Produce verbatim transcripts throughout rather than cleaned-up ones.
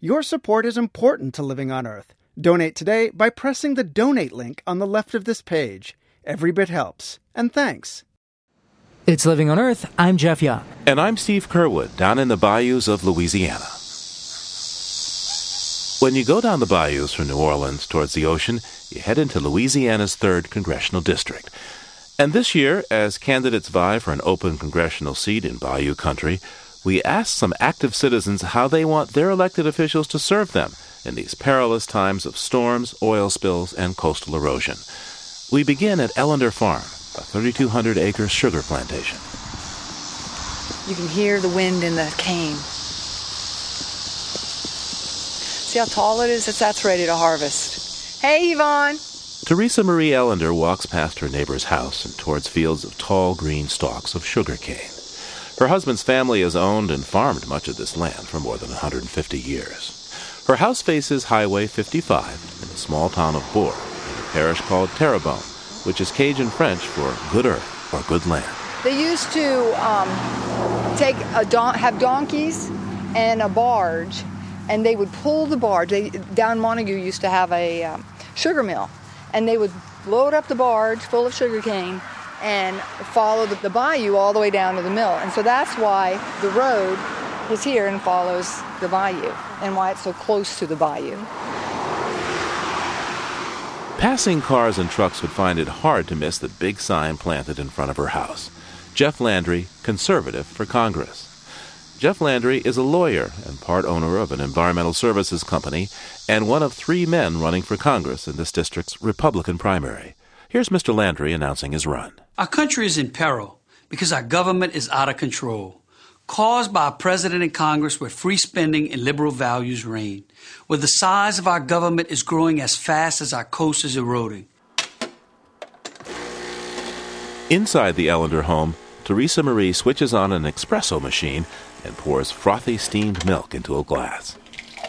Your support is important to Living on Earth. Donate today by pressing the donate link on the left of this page. Every bit helps. And thanks. It's Living on Earth. I'm Jeff Young. And I'm Steve Curwood, down in the bayous of Louisiana. When you go down the bayous from New Orleans towards the ocean, you head into Louisiana's third Congressional District. And this year, as candidates vie for an open congressional seat in Bayou Country, we asked some active citizens how they want their elected officials to serve them in these perilous times of storms, oil spills, and coastal erosion. We begin at Ellender Farm, a thirty-two hundred acre sugar plantation. You can hear the wind in the cane. See how tall it is? It's, that's ready to harvest. Hey, Yvonne! Teresa Marie Ellender walks past her neighbor's house and towards fields of tall green stalks of sugar cane. Her husband's family has owned and farmed much of this land for more than one hundred fifty years. Her house faces Highway fifty-five in the small town of Bourg, in a parish called Terrebonne, which is Cajun French for good earth or good land. They used to um, take a don- have donkeys and a barge, and they would pull the barge. They, down Montague used to have a um, sugar mill, and they would load up the barge full of sugar cane and follow the, the bayou all the way down to the mill. And so that's why the road is here and follows the bayou, and why it's so close to the bayou. Passing cars and trucks would find it hard to miss the big sign planted in front of her house. Jeff Landry, conservative for Congress. Jeff Landry is a lawyer and part owner of an environmental services company and one of three men running for Congress in this district's Republican primary. Here's Mister Landry announcing his run. Our country is in peril because our government is out of control, caused by a president and Congress where free spending and liberal values reign, where the size of our government is growing as fast as our coast is eroding. Inside the Ellender home, Teresa Marie switches on an espresso machine and pours frothy steamed milk into a glass.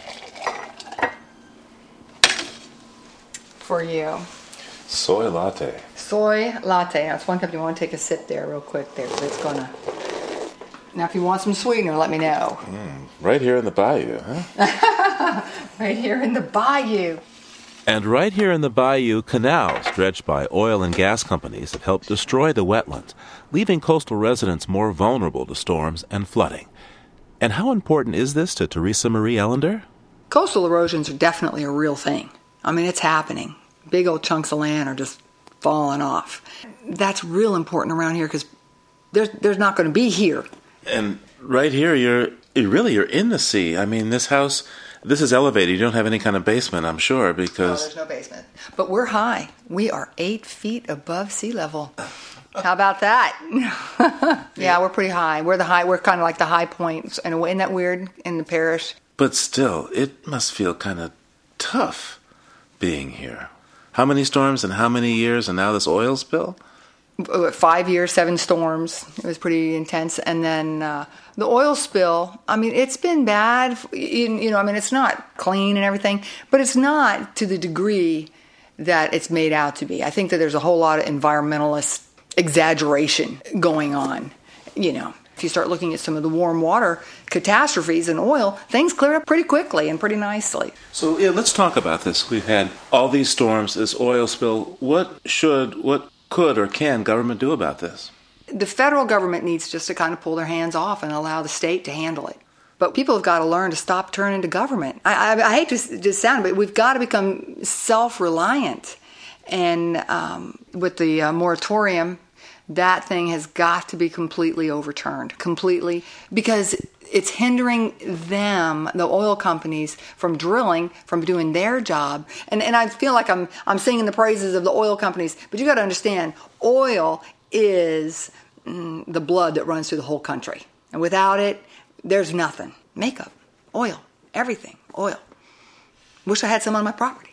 For you. Soy latte. Soy latte. That's one cup. You want to take a sip there real quick there. It's gonna... Now, if you want some sweetener, let me know. Mm, right here in the bayou, huh? Right here in the bayou. And right here in the bayou, canals dredged by oil and gas companies have helped destroy the wetlands, leaving coastal residents more vulnerable to storms and flooding. And how important is this to Teresa Marie Ellender? Coastal erosions are definitely a real thing. I mean, it's happening. Big old chunks of land are just falling off. That's real important around here because there's, there's not going to be here. And right here, you're you really you're in the sea. I mean, this house, this is elevated. You don't have any kind of basement, I'm sure, because... No, there's no basement. But we're high. We are eight feet above sea level. How about that? Yeah, we're pretty high. We're the high. We're kind of like the high points. And isn't that weird in the parish? But still, it must feel kind of tough being here. How many storms and how many years, and now this oil spill? Five years, seven storms. It was pretty intense. And then uh, the oil spill, I mean, it's been bad. You know, I mean, it's not clean and everything, but it's not to the degree that it's made out to be. I think that there's a whole lot of environmentalist exaggeration going on. You know, if you start looking at some of the warm water catastrophes in oil, things clear up pretty quickly and pretty nicely. So, yeah, let's talk about this. We've had all these storms, this oil spill. What should, what could or can government do about this? The federal government needs just to kind of pull their hands off and allow the state to handle it. But people have got to learn to stop turning to government. I, I, I hate to just sound, but we've got to become self-reliant. And um, with the uh, moratorium, that thing has got to be completely overturned, completely, because it's hindering them, the oil companies, from drilling, from doing their job. And and I feel like I'm I'm singing the praises of the oil companies, but you got to understand, oil is mm, the blood that runs through the whole country. And without it, there's nothing. Makeup, oil, everything, oil. Wish I had some on my property.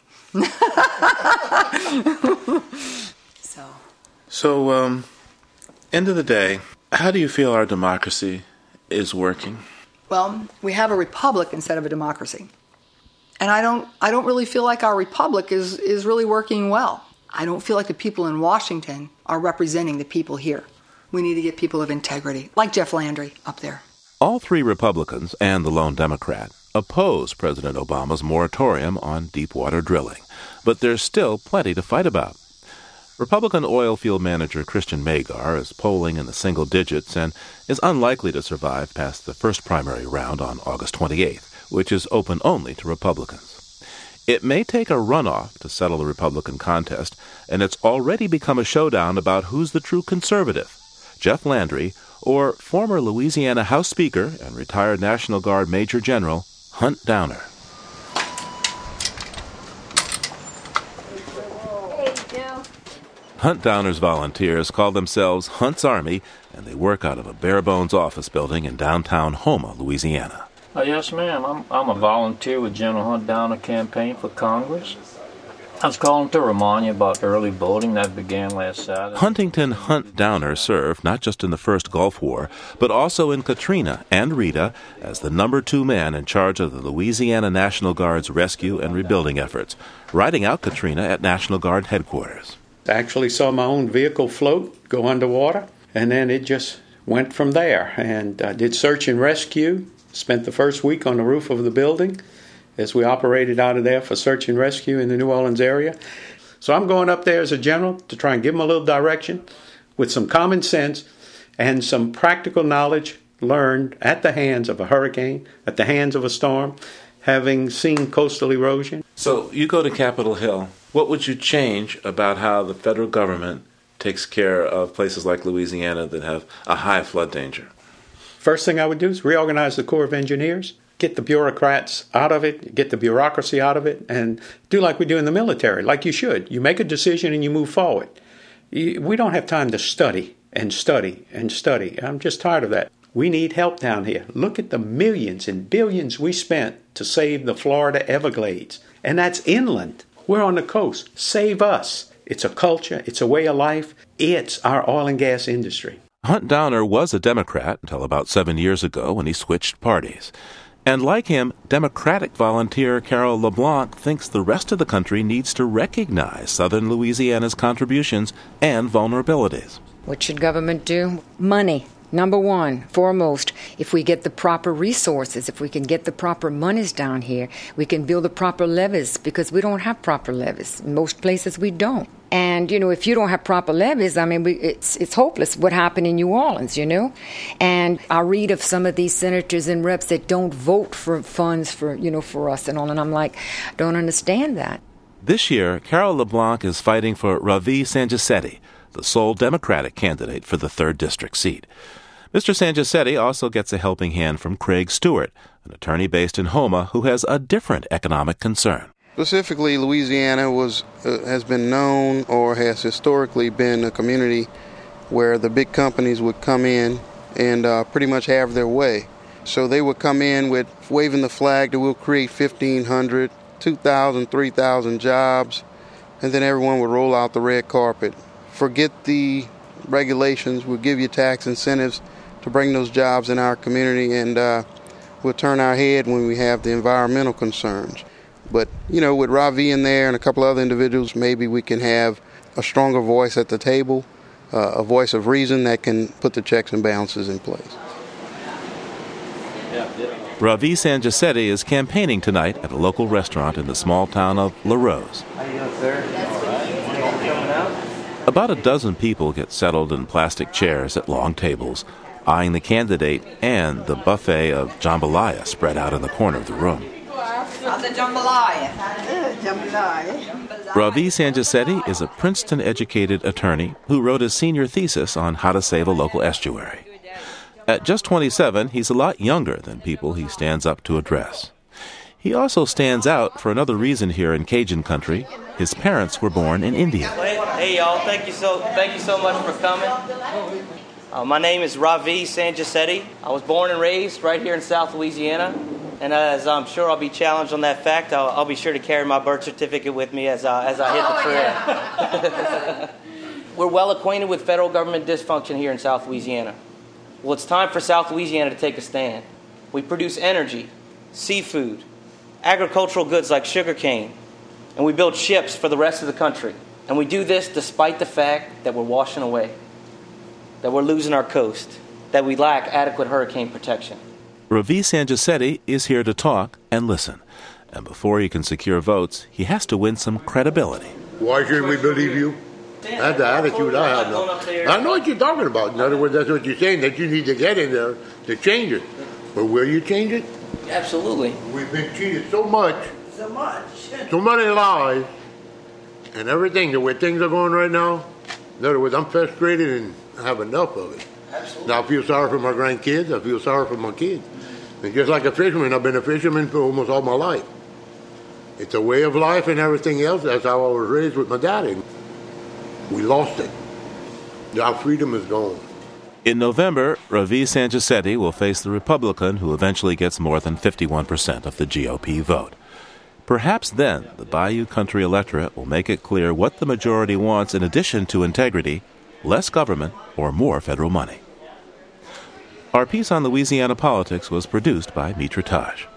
so. So, um, end of the day, how do you feel our democracy is working? Well, we have a republic instead of a democracy. And I don't I don't really feel like our republic is, is really working well. I don't feel like the people in Washington are representing the people here. We need to get people of integrity, like Jeff Landry up there. All three Republicans and the lone Democrat oppose President Obama's moratorium on deepwater drilling. But there's still plenty to fight about. Republican oil field manager Christian Magar is polling in the single digits and is unlikely to survive past the first primary round on August twenty-eighth, which is open only to Republicans. It may take a runoff to settle the Republican contest, and it's already become a showdown about who's the true conservative, Jeff Landry or former Louisiana House Speaker and retired National Guard Major General Hunt Downer. Hunt Downer's volunteers call themselves Hunt's Army, and they work out of a bare-bones office building in downtown Houma, Louisiana. Uh, yes, ma'am. I'm, I'm a volunteer with General Hunt Downer campaign for Congress. I was calling to remind you about early voting that began last Saturday. Huntington Hunt Downer served not just in the first Gulf War, but also in Katrina and Rita as the number two man in charge of the Louisiana National Guard's rescue and rebuilding efforts, riding out Katrina at National Guard headquarters. I actually saw my own vehicle float, go underwater, and then it just went from there. And I did search and rescue, spent the first week on the roof of the building as we operated out of there for search and rescue in the New Orleans area. So I'm going up there as a general to try and give them a little direction with some common sense and some practical knowledge learned at the hands of a hurricane, at the hands of a storm, having seen coastal erosion. So you go to Capitol Hill. What would you change about how the federal government takes care of places like Louisiana that have a high flood danger? First thing I would do is reorganize the Corps of Engineers, get the bureaucrats out of it, get the bureaucracy out of it, and do like we do in the military, like you should. You make a decision and you move forward. We don't have time to study and study and study. I'm just tired of that. We need help down here. Look at the millions and billions we spent to save the Florida Everglades, and that's inland. We're on the coast. Save us. It's a culture. It's a way of life. It's our oil and gas industry. Hunt Downer was a Democrat until about seven years ago when he switched parties. And like him, Democratic volunteer Carol LeBlanc thinks the rest of the country needs to recognize southern Louisiana's contributions and vulnerabilities. What should government do? Money. Number one, foremost, if we get the proper resources, if we can get the proper monies down here, we can build the proper levees, because we don't have proper levees. In most places we don't. And, you know, if you don't have proper levees, I mean, we, it's it's hopeless what happened in New Orleans, you know. And I read of some of these senators and reps that don't vote for funds for, you know, for us and all, and I'm like, I don't understand that. This year, Carol LeBlanc is fighting for Ravi Sangisetti, the sole Democratic candidate for the third District seat. Mister Sangisetti also gets a helping hand from Craig Stewart, an attorney based in Houma who has a different economic concern. Specifically, Louisiana was uh, has been known or has historically been a community where the big companies would come in and uh, pretty much have their way. So they would come in with waving the flag that we'll create fifteen hundred, two thousand, three thousand jobs, and then everyone would roll out the red carpet. Forget the regulations, we'll give you tax incentives to bring those jobs in our community, and uh, we'll turn our head when we have the environmental concerns. But, you know, with Ravi in there and a couple other individuals, maybe we can have a stronger voice at the table, uh, a voice of reason that can put the checks and balances in place. Ravi Sangisetti is campaigning tonight at a local restaurant in the small town of La Rose. How you doing, sir? About a dozen people get settled in plastic chairs at long tables, eyeing the candidate and the buffet of jambalaya spread out in the corner of the room. The jambalaya. jambalaya. Ravi Sangisetti is a Princeton-educated attorney who wrote his senior thesis on how to save a local estuary. At just twenty-seven, he's a lot younger than people he stands up to address. He also stands out for another reason here in Cajun country. His parents were born in India. Hey, y'all. Thank you so, thank you so much for coming. Uh, my name is Ravi Sangisetti. I was born and raised right here in South Louisiana. And as I'm sure I'll be challenged on that fact, I'll, I'll be sure to carry my birth certificate with me as, uh, as I hit the trail. We're well acquainted with federal government dysfunction here in South Louisiana. Well, it's time for South Louisiana to take a stand. We produce energy, seafood, agricultural goods like sugarcane, and we build ships for the rest of the country. And we do this despite the fact that we're washing away, that we're losing our coast, that we lack adequate hurricane protection. Ravi Sangisetti is here to talk and listen. And before he can secure votes, he has to win some credibility. Why shouldn't we believe you? That's the attitude I have now. I know what you're talking about. In other words, that's what you're saying, that you need to get in there to change it. But will you change it? Absolutely. We've been cheated so much, So much. so many lies, and everything, the way things are going right now. In other words, I'm frustrated and I have enough of it. Absolutely. Now I feel sorry for my grandkids. I feel sorry for my kids. And just like a fisherman, I've been a fisherman for almost all my life. It's a way of life and everything else. That's how I was raised with my daddy. We lost it. Our freedom is gone. In November, Ravi Sangisetti will face the Republican who eventually gets more than fifty-one percent of the G O P vote. Perhaps then the Bayou Country electorate will make it clear what the majority wants in addition to integrity, less government, or more federal money. Our piece on Louisiana politics was produced by Mitra Taj.